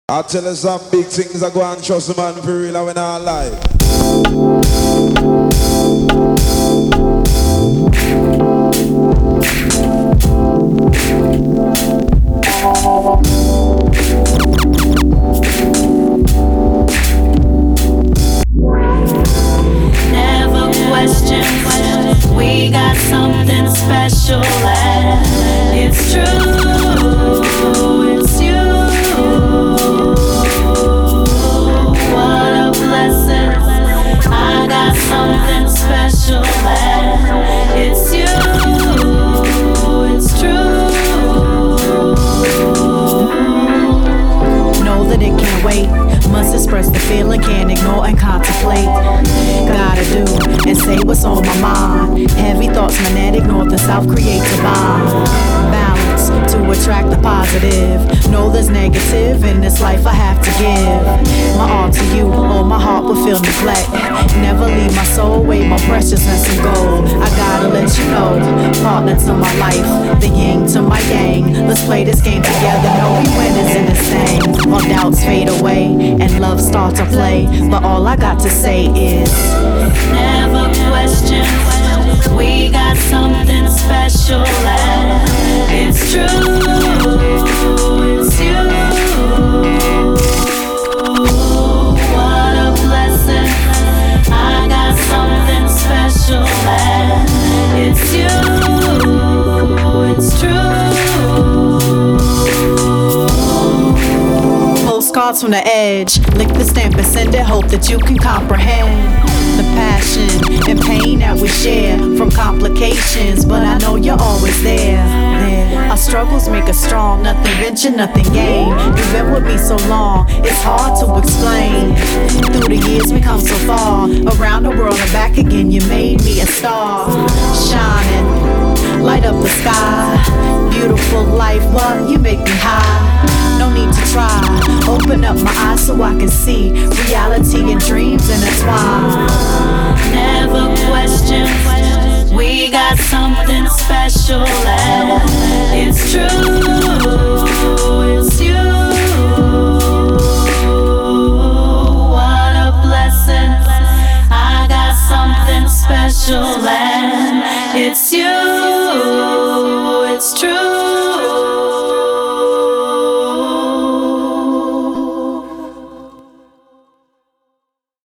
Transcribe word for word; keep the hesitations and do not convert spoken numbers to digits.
I tell you some big things I go and trust man for real and when I lie. Never question, we got something special and it's true, it's you. What a blessing, I got something special and it's you, it's true. Know that it can't wait, must express the feeling, can't ignore and contemplate. Gotta do and say what's on my mind. Heavy thoughts, magnetic, north and south create a bond. Balance to attract the positive. Know there's negative in this life I have to give. My all to you, or my heart will feel neglect. Never leave my soul, weigh my preciousness and gold. I gotta let you know, partner to my life, the yin to my yang. Let's play this game together, no we winners in this thing. All doubts fade away and love starts to play. But all I got to say is never question, we got something special and it's true, it's you. What a blessing, I got something special and it's you, it's true. postcards from the edge, lick the stamp and send it, hope that you can comprehend the passion and pain that we share from complications, but I know you're always there. there. Our struggles make us strong, nothing venture, nothing gain. You've been with me so long, it's hard to explain. Through the years we come so far, around the world and back again, you made me a star. Shining, light up the sky, beautiful life, what, you make me high. No need to try, open up my eyes so I can see reality and dreams intertwined. Never question, we got something special and it's true, it's you. What a blessing, I got something special and it's you.